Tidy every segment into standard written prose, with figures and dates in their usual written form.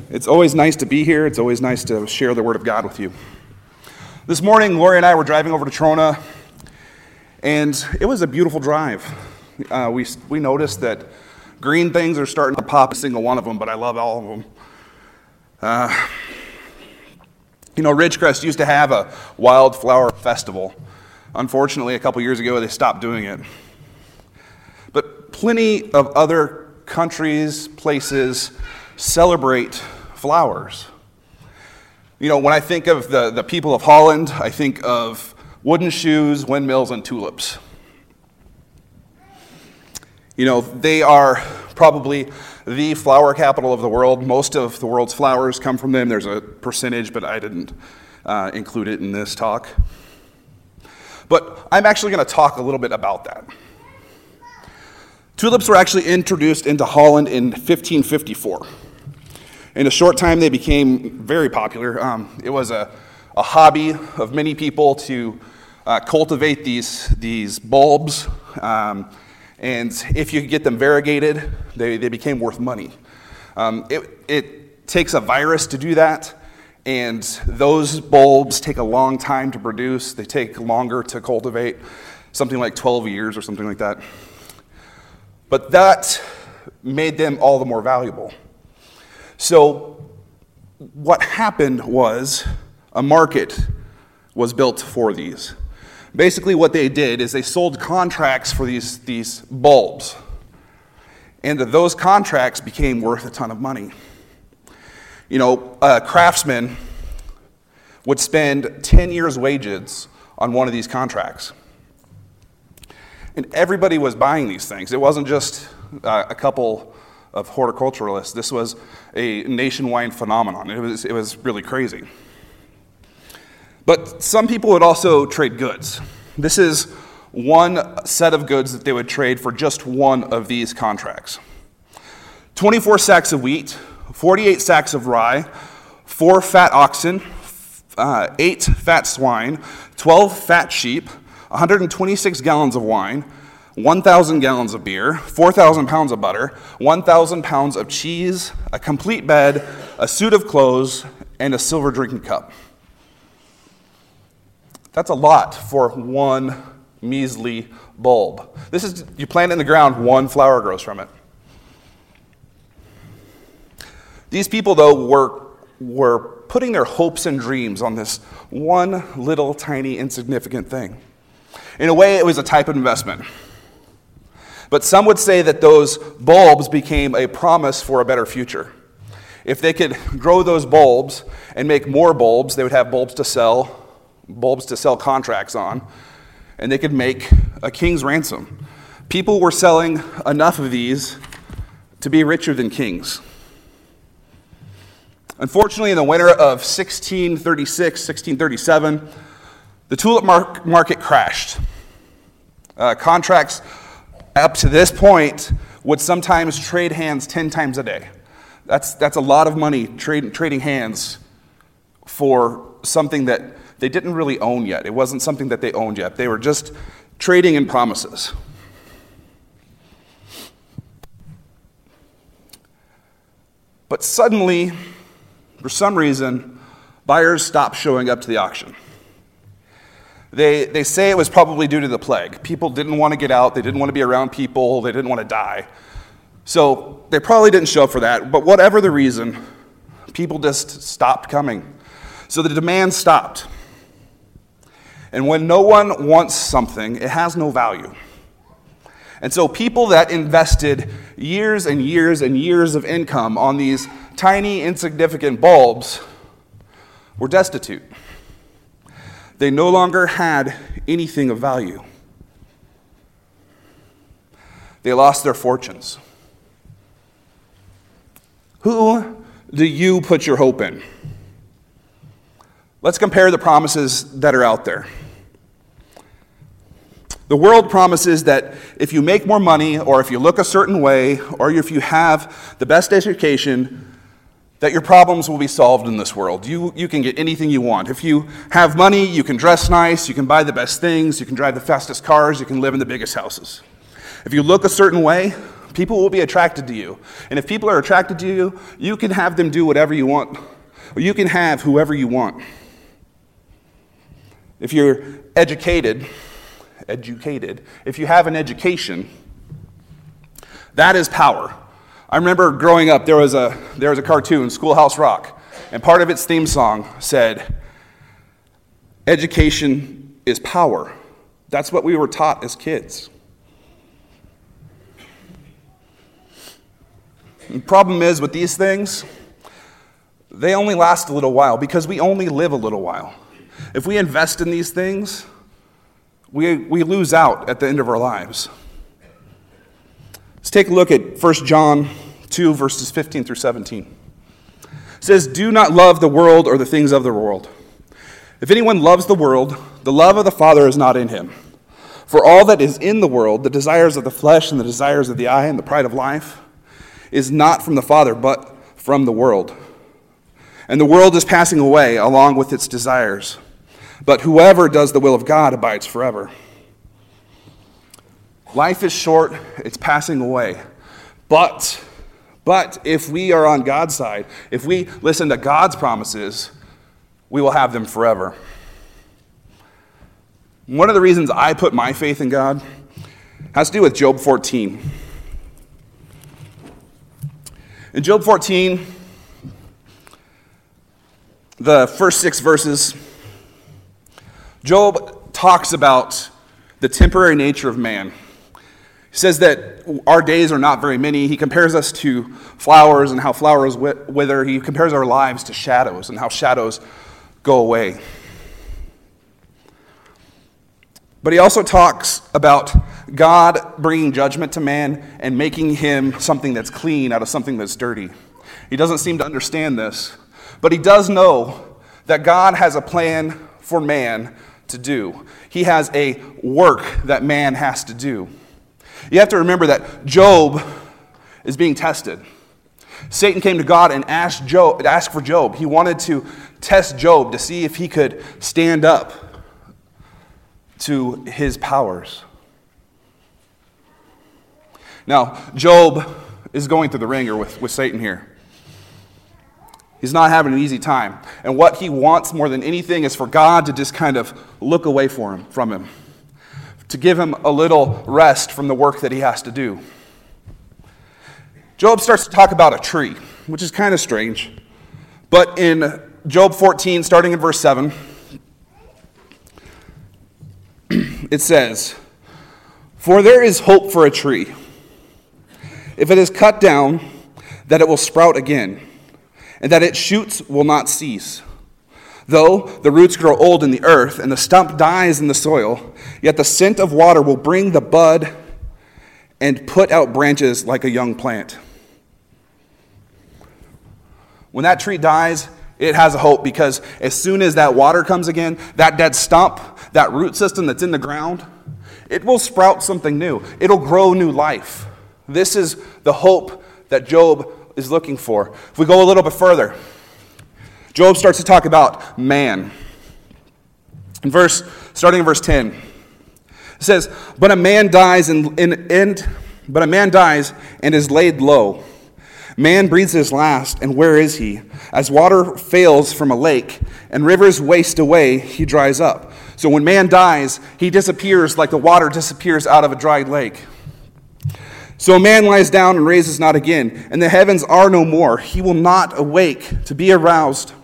It's always nice to be here. It's always nice to share the Word of God with you. This morning, Lori and I were driving over to Trona, and it was a beautiful drive. We noticed that green things are starting to pop, a single one of them, but I love all of them. Ridgecrest used to have a wildflower festival. Unfortunately, a couple years ago, they stopped doing it. But plenty of other countries, places celebrate flowers. When I think of the people of Holland, I think of wooden shoes, windmills, and tulips. They are probably the flower capital of the world. Most of the world's flowers come from them. There's a percentage, but I didn't include it in this talk. But I'm actually going to talk a little bit about that. Tulips were actually introduced into Holland in 1554. In a short time, they became very popular. It was a hobby of many people to cultivate these bulbs. And if you could get them variegated, they became worth money. It takes a virus to do that, and those bulbs take a long time to produce. They take longer to cultivate, something like 12 years or something like that. But that made them all the more valuable. So what happened was a market was built for these. Basically what they did is they sold contracts for these bulbs. And those contracts became worth a ton of money. A craftsman would spend 10 years' wages on one of these contracts. And everybody was buying these things. It wasn't just a couple of horticulturalists. This was a nationwide phenomenon. It was really crazy. But some people would also trade goods. This is one set of goods that they would trade for just one of these contracts. 24 sacks of wheat, 48 sacks of rye, 4 fat oxen, 8 fat swine, 12 fat sheep, 126 gallons of wine, 1,000 gallons of beer, 4,000 pounds of butter, 1,000 pounds of cheese, a complete bed, a suit of clothes, and a silver drinking cup. That's a lot for one measly bulb. You plant it in the ground, one flower grows from it. These people, though, were putting their hopes and dreams on this one little tiny insignificant thing. In a way, it was a type of investment. But some would say that those bulbs became a promise for a better future. If they could grow those bulbs and make more bulbs, they would have bulbs to sell contracts on, and they could make a king's ransom. People were selling enough of these to be richer than kings. Unfortunately, in the winter of 1636, 1637, the tulip market crashed. Contracts up to this point would sometimes trade hands 10 times a day. That's a lot of money trading hands for something that they didn't really own yet. It wasn't something that they owned yet. They were just trading in promises. But suddenly, for some reason, buyers stopped showing up to the auction. They say it was probably due to the plague. People didn't want to get out. They didn't want to be around people. They didn't want to die. So they probably didn't show up for that. But whatever the reason, people just stopped coming. So the demand stopped. And when no one wants something, it has no value. And so people that invested years and years and years of income on these tiny, insignificant bulbs were destitute. They no longer had anything of value. They lost their fortunes. Who do you put your hope in? Let's compare the promises that are out there. The world promises that if you make more money, or if you look a certain way, or if you have the best education, that your problems will be solved in this world. You can get anything you want. If you have money, you can dress nice, you can buy the best things, you can drive the fastest cars, you can live in the biggest houses. If you look a certain way, People will be attracted to you. And if people are attracted to you, you can have them do whatever you want, or you can have whoever you want. If you're educated, if you have an education, that is power. I remember growing up, there was a cartoon, Schoolhouse Rock, and part of its theme song said, "Education is power." That's what we were taught as kids. The problem is with these things, they only last a little while because we only live a little while. If we invest in these things, we lose out at the end of our lives. Let's take a look at 1 John 2, verses 15 through 17. It says, "Do not love the world or the things of the world. If anyone loves the world, the love of the Father is not in him. For all that is in the world, the desires of the flesh and the desires of the eye and the pride of life, is not from the Father, but from the world. And the world is passing away along with its desires. But whoever does the will of God abides forever." Life is short, it's passing away. But if we are on God's side, if we listen to God's promises, we will have them forever. One of the reasons I put my faith in God has to do with Job 14. In Job 14, the first 6 verses, Job talks about the temporary nature of man. He says that our days are not very many. He compares us to flowers and how flowers wither. He compares our lives to shadows and how shadows go away. But he also talks about God bringing judgment to man and making him something that's clean out of something that's dirty. He doesn't seem to understand this, but he does know that God has a plan for man to do. He has a work that man has to do. You have to remember that Job is being tested. Satan came to God and asked for Job. He wanted to test Job to see if he could stand up to his powers. Now, Job is going through the ringer with Satan here. He's not having an easy time. And what he wants more than anything is for God to just kind of look away from him, to give him a little rest from the work that he has to do. Job starts to talk about a tree, which is kind of strange. But in Job 14, starting in verse 7, it says, "For there is hope for a tree. If it is cut down, that it will sprout again, and that its shoots will not cease. Though the roots grow old in the earth, and the stump dies in the soil, yet the scent of water will bring the bud and put out branches like a young plant." When that tree dies, it has a hope, because as soon as that water comes again, that dead stump, that root system that's in the ground, it will sprout something new. It'll grow new life. This is the hope that Job is looking for. If we go a little bit further, Job starts to talk about man. Starting in verse 10, it says, But a man dies and is laid low. Man breathes his last, and where is he? As water fails from a lake, and rivers waste away, he dries up. So when man dies, he disappears like the water disappears out of a dried lake. So a man lies down and raises not again, and the heavens are no more. He will not awake to be aroused.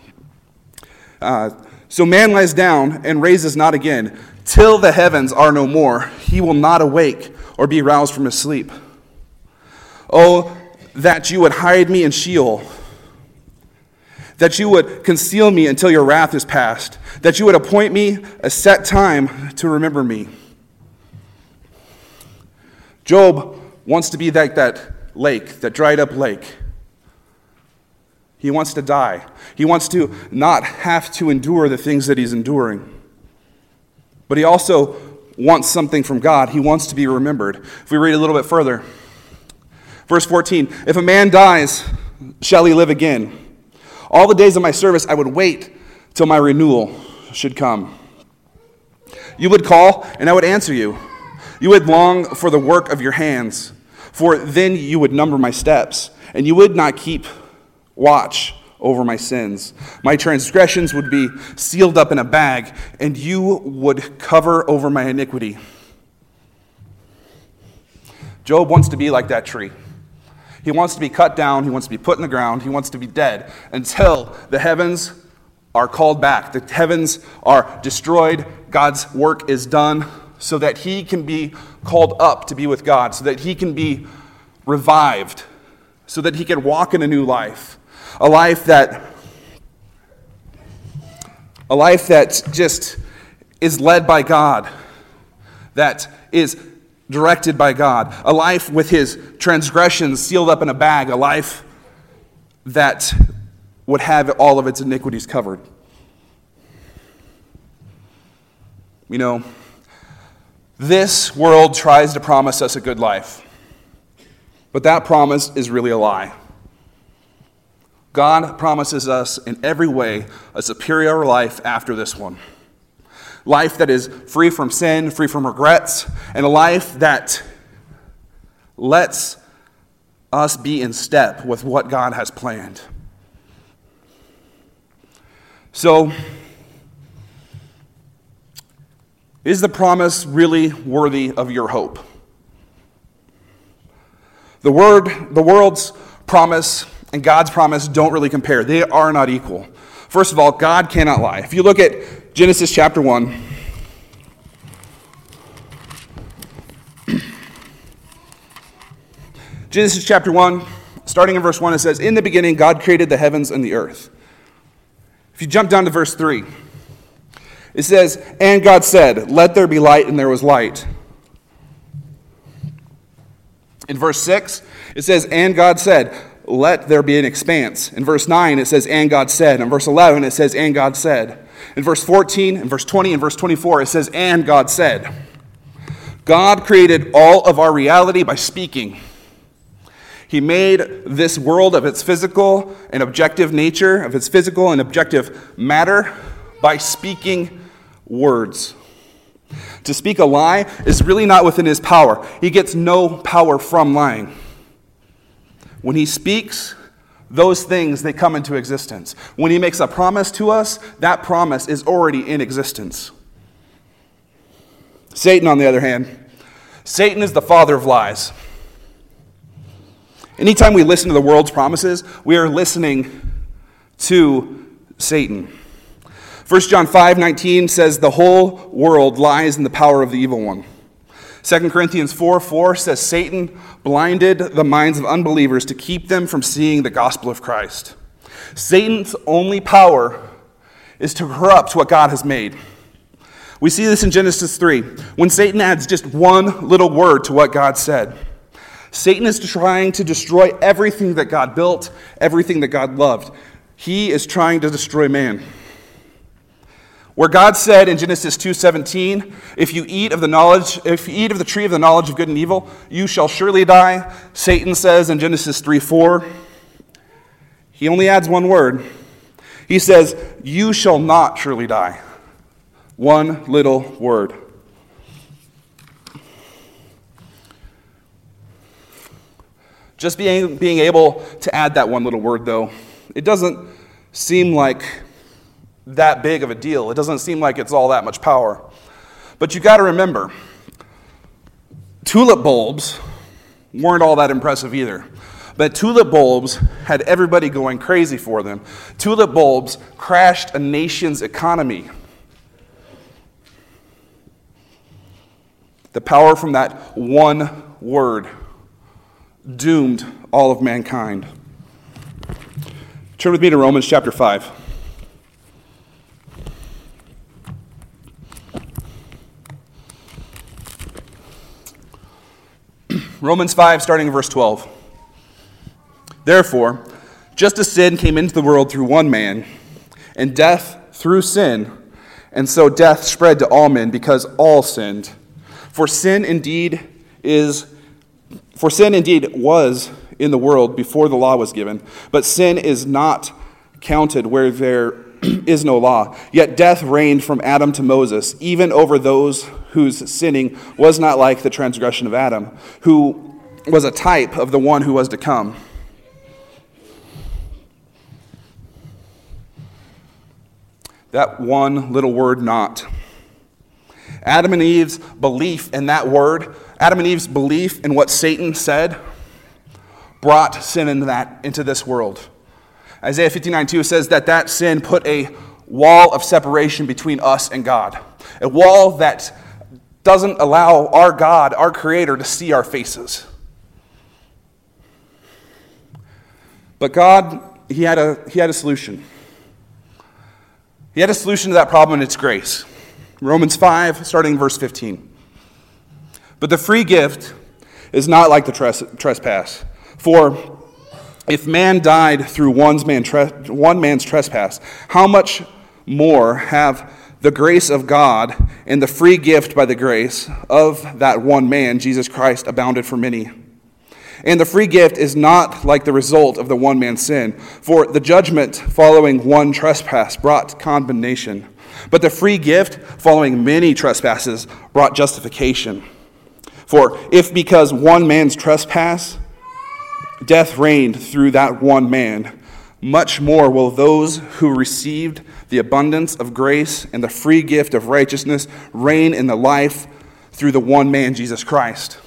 So man lies down and raises not again, till the heavens are no more. He will not awake or be roused from his sleep. Oh, that you would hide me in Sheol, that you would conceal me until your wrath is past, that you would appoint me a set time to remember me. Job wants to be like that lake, that dried up lake. He wants to die. He wants to not have to endure the things that he's enduring. But he also wants something from God. He wants to be remembered. If we read a little bit further, verse 14, If a man dies, shall he live again? All the days of my service I would wait till my renewal should come. You would call, and I would answer you. You would long for the work of your hands. For then you would number my steps, and you would not keep watch over my sins. My transgressions would be sealed up in a bag, and you would cover over my iniquity. Job wants to be like that tree. He wants to be cut down, he wants to be put in the ground, he wants to be dead until the heavens are called back. The heavens are destroyed, God's work is done, so that he can be called up to be with God, so that he can be revived, so that he can walk in a new life. A life that just is led by God, that is directed by God, a life with his transgressions sealed up in a bag, a life that would have all of its iniquities covered. You know, this world tries to promise us a good life, but that promise is really a lie. God promises us in every way a superior life after this one. Life that is free from sin, free from regrets, and a life that lets us be in step with what God has planned. So, is the promise really worthy of your hope? The world's promise and God's promise don't really compare. They are not equal. First of all, God cannot lie. If you look at Genesis chapter 1, Genesis chapter 1, starting in verse 1, it says, "In the beginning, God created the heavens and the earth." If you jump down to verse 3, it says, "And God said, 'Let there be light,' and there was light." In verse 6, it says, "And God said, 'Let there be an expanse.' In verse 9, it says, 'And God said.' In verse 11, it says, 'And God said.' In verse 14, in verse 20, and verse 24, it says, 'And God said.'" God created all of our reality by speaking. He made this world of its physical and objective nature, of its physical and objective matter, by speaking words. To speak a lie is really not within his power. He gets no power from lying. When he speaks, those things, they come into existence. When he makes a promise to us, that promise is already in existence. Satan, on the other hand, Satan is the father of lies. Anytime we listen to the world's promises, we are listening to Satan. 1 John 5:19 says, "The whole world lies in the power of the evil one." 2 Corinthians 4:4 says, "Satan blinded the minds of unbelievers to keep them from seeing the gospel of Christ." Satan's only power is to corrupt what God has made. We see this in Genesis 3, when Satan adds just one little word to what God said. Satan is trying to destroy everything that God built, everything that God loved. He is trying to destroy man. Where God said in Genesis 2:17, if you eat of the tree of the knowledge of good and evil, you shall surely die. Satan says in Genesis 3:4, he only adds one word. He says, you shall not surely die. One little word. Just being able to add that one little word, though, it doesn't seem like that big of a deal. It doesn't seem like it's all that much power. But you got to remember, tulip bulbs weren't all that impressive either. But tulip bulbs had everybody going crazy for them. Tulip bulbs crashed a nation's economy. The power from that one word doomed all of mankind. Turn with me to Romans chapter 5. Romans 5, starting in verse 12. "Therefore, just as sin came into the world through one man, and death through sin, and so death spread to all men because all sinned. For sin indeed was in the world before the law was given, but sin is not counted where there is no law. Yet death reigned from Adam to Moses, even over those whose sinning was not like the transgression of Adam, who was a type of the one who was to come. That one little word, not. Adam and Eve's belief in that word, Adam and Eve's belief in what Satan said, brought sin into this world. Isaiah 59:2 says that sin put a wall of separation between us and God. A wall that doesn't allow our God, our Creator, to see our faces. But God, He had a solution. He had a solution to that problem, and it's grace. Romans 5, starting in verse 15. But the free gift is not like the trespass. For if man died through one man's trespass, how much more have the grace of God and the free gift by the grace of that one man, Jesus Christ, abounded for many? And the free gift is not like the result of the one man's sin, for the judgment following one trespass brought condemnation, but the free gift following many trespasses brought justification. For if because one man's trespass death reigned through that one man, much more will those who received the abundance of grace and the free gift of righteousness reign in the life through the one man, Jesus Christ.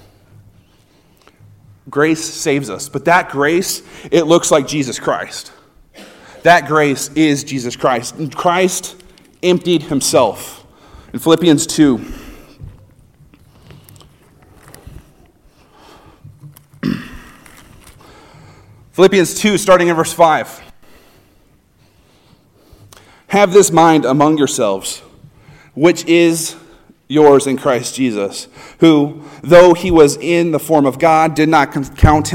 Grace saves us, but that grace, it looks like Jesus Christ. That grace is Jesus Christ. And Christ emptied himself. In Philippians 2, Philippians 2, starting in verse 5. Have this mind among yourselves, which is yours in Christ Jesus, who, though he was in the form of God, did not count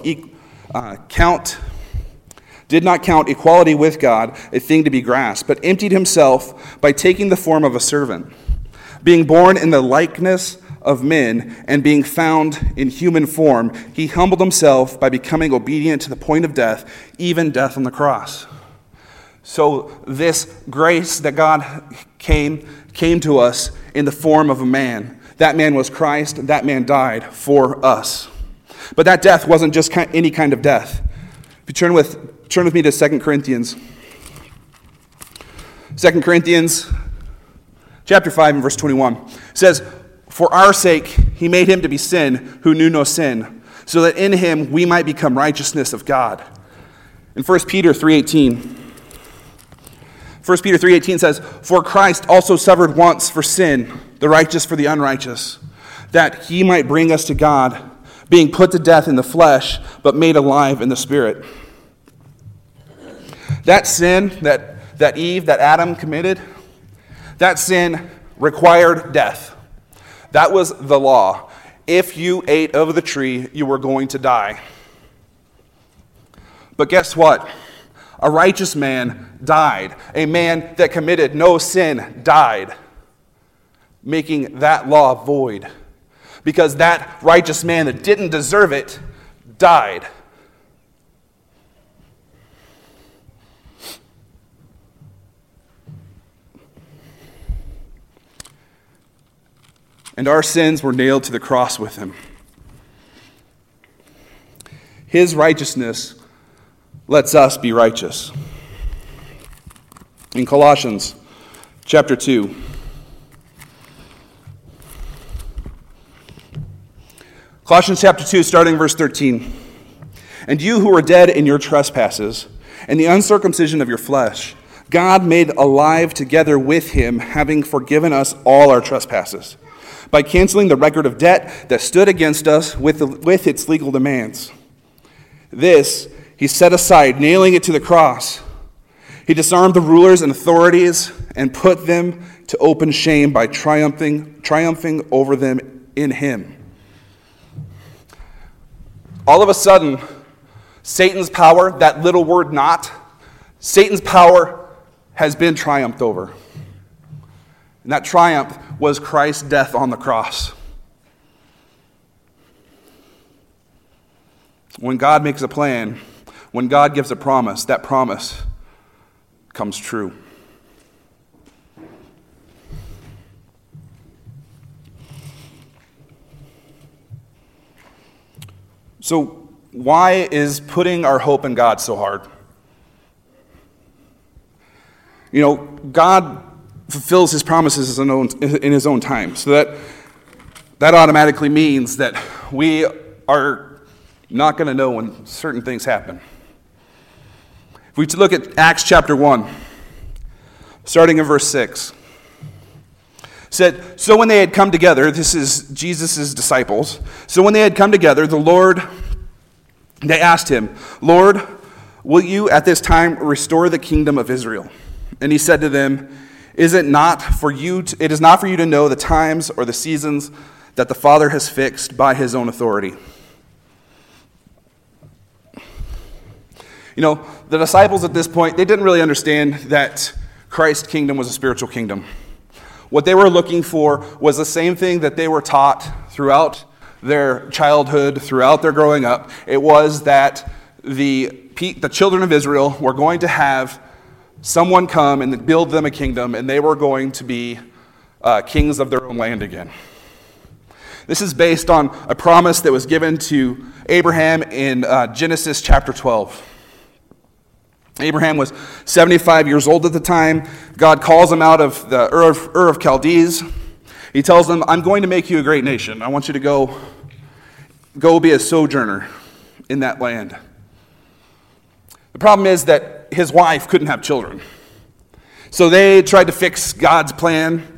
equality with God a thing to be grasped, but emptied himself by taking the form of a servant, being born in the likeness of men, and being found in human form, he humbled himself by becoming obedient to the point of death, even death on the cross. So this grace that God came to us in the form of a man. That man was Christ. That man died for us. But that death wasn't just any kind of death. If you turn with me to 2 Corinthians. 2 Corinthians chapter 5 and verse 21 says, for our sake he made him to be sin who knew no sin, so that in him we might become righteousness of God. In 1 Peter 3:18, 1 Peter 3:18 says, for Christ also suffered once for sin, the righteous for the unrighteous, that he might bring us to God, being put to death in the flesh, but made alive in the spirit. That sin that Adam committed, that sin required death. That was the law. If you ate of the tree, you were going to die. But guess what? A righteous man died. A man that committed no sin died, making that law void. Because that righteous man that didn't deserve it died. And our sins were nailed to the cross with him. His righteousness lets us be righteous. In Colossians chapter 2, Colossians chapter 2, starting verse 13. And you who were dead in your trespasses and the uncircumcision of your flesh, God made alive together with him, having forgiven us all our trespasses, by canceling the record of debt that stood against us with its legal demands. This he set aside, nailing it to the cross. He disarmed the rulers and authorities and put them to open shame by triumphing over them in him. All of a sudden, Satan's power, that little word not, Satan's power has been triumphed over. And that triumph was Christ's death on the cross. When God makes a plan, when God gives a promise, that promise comes true. So why is putting our hope in God so hard? God fulfills his promises in his own time. So that automatically means that we are not going to know when certain things happen. If we look at Acts chapter 1, starting in verse 6, said, "So when they had come together," this is Jesus' disciples, "so when they had come together, they asked him, 'Lord, will you at this time restore the kingdom of Israel?' And he said to them, it is not for you to know the times or the seasons that the Father has fixed by his own authority." The disciples at this point, they didn't really understand that Christ's kingdom was a spiritual kingdom. What they were looking for was the same thing that they were taught throughout their childhood, throughout their growing up. It was that the children of Israel were going to have someone come and build them a kingdom, and they were going to be kings of their own land again. This is based on a promise that was given to Abraham in Genesis chapter 12. Abraham was 75 years old at the time. God calls him out of the Ur of Chaldees. He tells him, "I'm going to make you a great nation. I want you to go be a sojourner in that land." The problem is that his wife couldn't have children. So they tried to fix God's plan.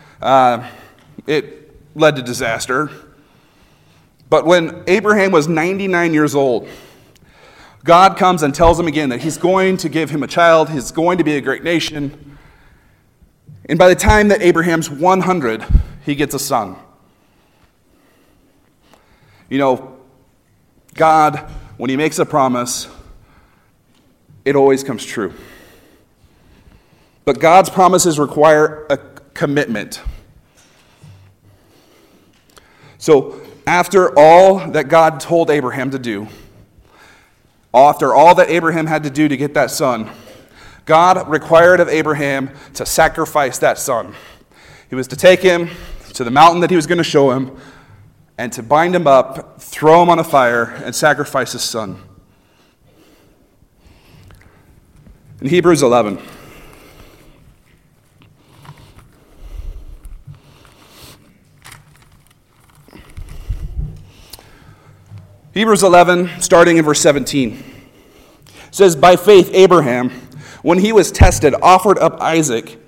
It led to disaster. But when Abraham was 99 years old, God comes and tells him again that he's going to give him a child, he's going to be a great nation. And by the time that Abraham's 100, he gets a son. God, when he makes a promise, it always comes true. But God's promises require a commitment. So after all that God told Abraham to do, after all that Abraham had to do to get that son, God required of Abraham to sacrifice that son. He was to take him to the mountain that he was going to show him and to bind him up, throw him on a fire, and sacrifice his son. In Hebrews 11, starting in verse 17, says, "By faith Abraham, when he was tested, offered up Isaac,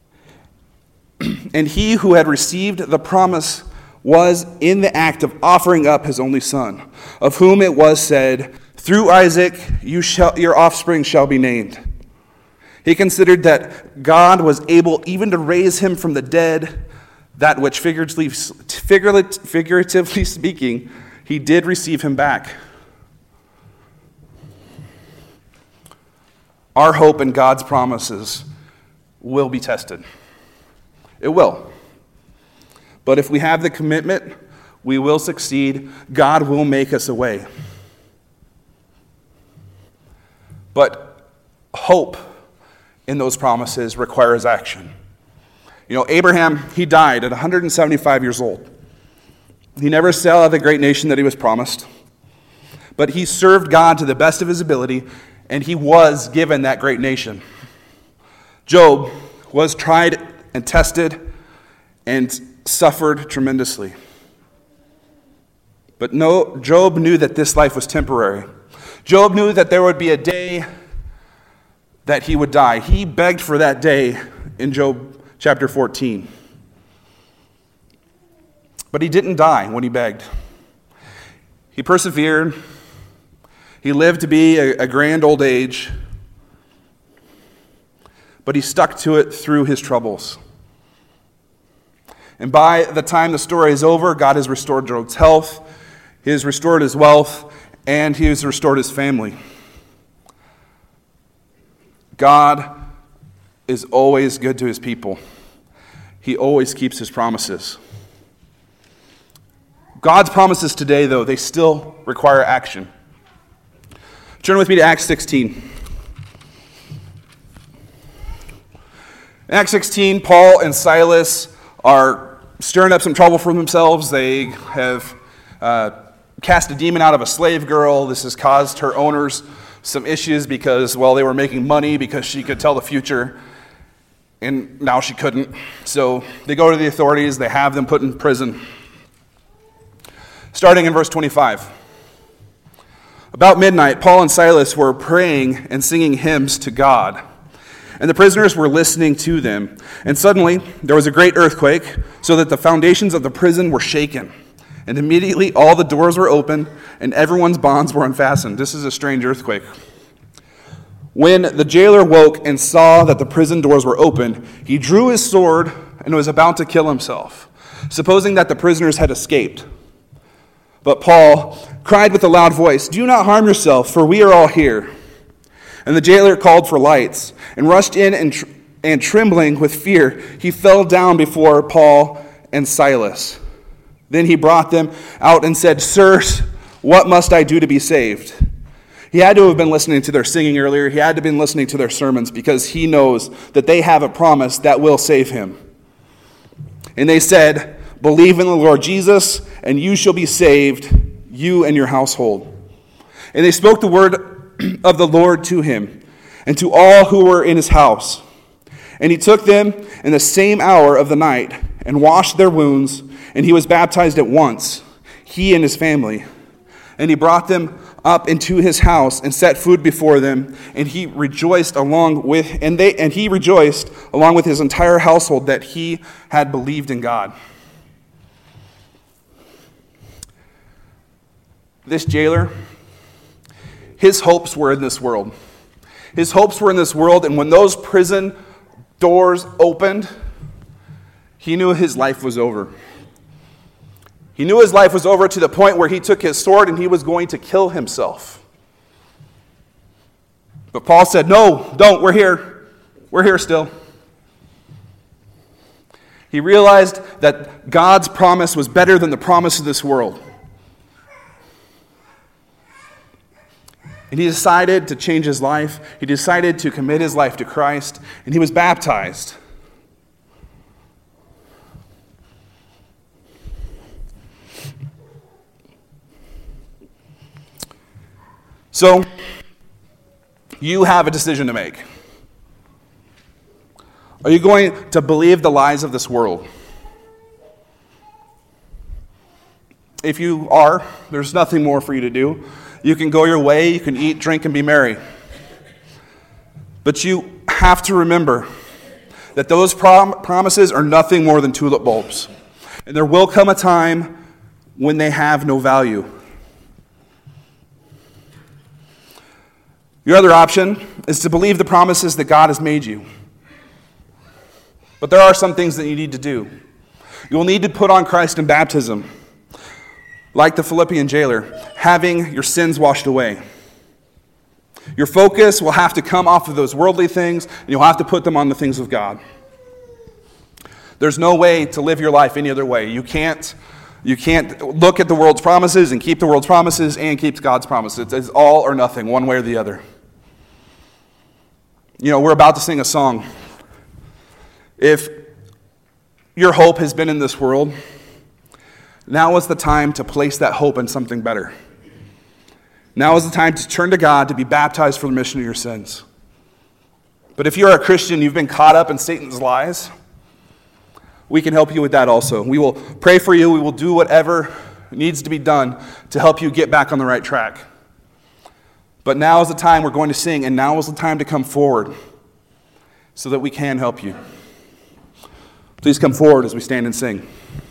and he who had received the promise was in the act of offering up his only son, of whom it was said, 'Through Isaac your offspring shall be named.' He considered that God was able even to raise him from the dead, that which figuratively speaking, he did receive him back." Our hope in God's promises will be tested. It will. But if we have the commitment, we will succeed. God will make us a way. But hope in those promises requires action. Abraham, he died at 175 years old. He never saw the great nation that he was promised. But he served God to the best of his ability, and he was given that great nation. Job was tried and tested and suffered tremendously. But no, Job knew that this life was temporary. Job knew that there would be a day that he would die. He begged for that day in Job chapter 14. But he didn't die when he begged. He persevered. He lived to be a grand old age. But he stuck to it through his troubles. And by the time the story is over, God has restored Job's health, he has restored his wealth, and he has restored his family. God is always good to his people. He always keeps his promises. God's promises today, though, they still require action. Turn with me to Acts 16. In Acts 16, Paul and Silas are stirring up some trouble for themselves. They have cast a demon out of a slave girl. This has caused her owners some issues because, well, they were making money because she could tell the future, and now she couldn't. So they go to the authorities. They have them put in prison. Starting in verse 25. About midnight, Paul and Silas were praying and singing hymns to God, and the prisoners were listening to them. And suddenly there was a great earthquake, so that the foundations of the prison were shaken. And immediately all the doors were opened, and everyone's bonds were unfastened. This is a strange earthquake. When the jailer woke and saw that the prison doors were open, he drew his sword and was about to kill himself, supposing that the prisoners had escaped. But Paul cried with a loud voice, "Do not harm yourself, for we are all here." And the jailer called for lights and rushed in, and trembling with fear, he fell down before Paul and Silas. Then he brought them out and said, "Sirs, what must I do to be saved?" He had to have been listening to their singing earlier. He had to have been listening to their sermons because he knows that they have a promise that will save him. And they said, "Believe in the Lord Jesus, and you shall be saved, you and your household." And they spoke the word of the Lord to him and to all who were in his house. And he took them in the same hour of the night and washed their wounds, and he was baptized at once, he and his family. And he brought them up into his house and set food before them, and he rejoiced along with his entire household that he had believed in God. This jailer, his hopes were in this world. His hopes were in this world, and when those prison doors opened, he knew his life was over. He knew his life was over to the point where he took his sword and he was going to kill himself. But Paul said, "No, don't, we're here. We're here still." He realized that God's promise was better than the promise of this world. And he decided to change his life. He decided to commit his life to Christ, and he was baptized. So, you have a decision to make. Are you going to believe the lies of this world? If you are, there's nothing more for you to do. You can go your way, you can eat, drink, and be merry. But you have to remember that those promises are nothing more than tulip bulbs. And there will come a time when they have no value. Your other option is to believe the promises that God has made you. But there are some things that you need to do. You will need to put on Christ in baptism, like the Philippian jailer, having your sins washed away. Your focus will have to come off of those worldly things, and you'll have to put them on the things of God. There's no way to live your life any other way. You can't look at the world's promises and keep the world's promises and keep God's promises. It's all or nothing, one way or the other. You know, we're about to sing a song. If your hope has been in this world, now is the time to place that hope in something better. Now is the time to turn to God to be baptized for the remission of your sins. But if you're a Christian, you've been caught up in Satan's lies, we can help you with that also. We will pray for you. We will do whatever needs to be done to help you get back on the right track. But now is the time we're going to sing, and now is the time to come forward so that we can help you. Please come forward as we stand and sing.